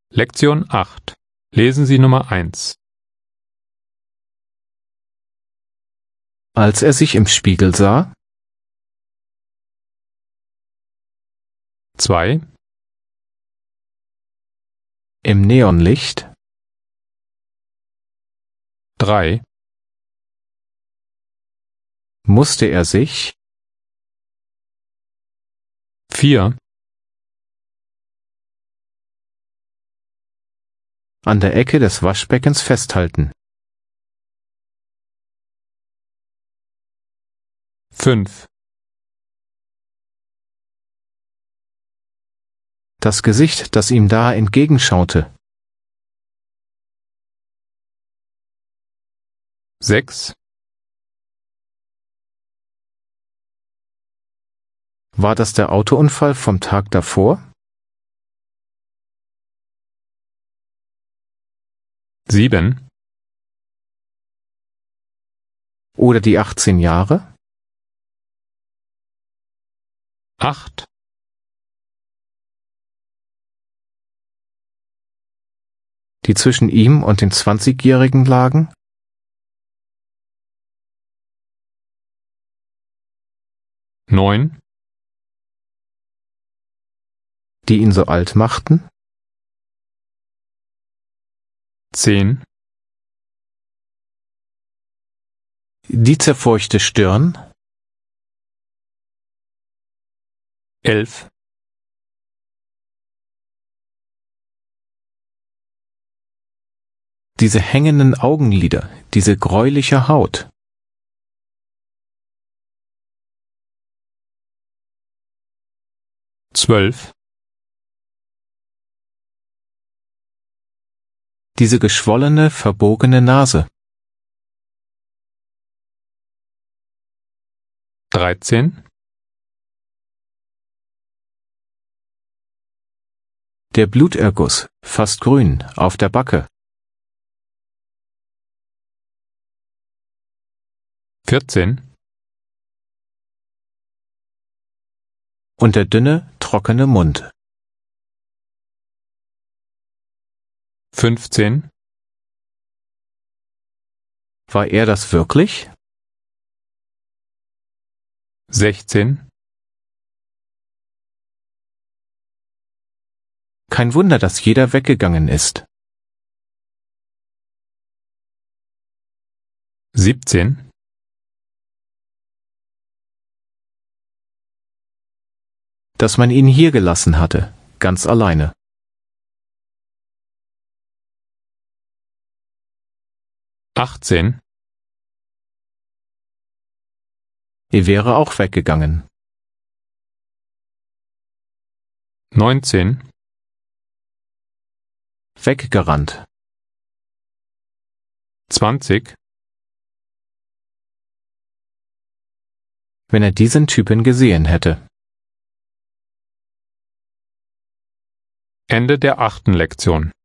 Lektion 8. Lesen Sie Nummer 1. Als er sich im Spiegel sah, 2, im Neonlicht, 3, musste er sich 4, an der Ecke des Waschbeckens festhalten. 5, Das Gesicht, das ihm da entgegenschaute, 6, war das der Autounfall vom Tag davor? 7, Oder die 18 Jahre? 8, Die zwischen ihm und den 20-Jährigen lagen? 9, Die ihn so alt machten? 10, Die zerfurchte Stirn? 11, Diese hängenden Augenlider, diese gräuliche Haut? 12, Diese geschwollene, verbogene Nase? 13, Der Bluterguss, fast grün, auf der Backe? 14, Und der dünne, trockene Mund? 15, War er das wirklich? 16, Kein Wunder, dass jeder weggegangen ist. 17, Dass man ihn hier gelassen hatte, ganz alleine. 18, Er wäre auch weggegangen. 19, Weggerannt. 20, Wenn er diesen Typen gesehen hätte. Ende der 8. Lektion.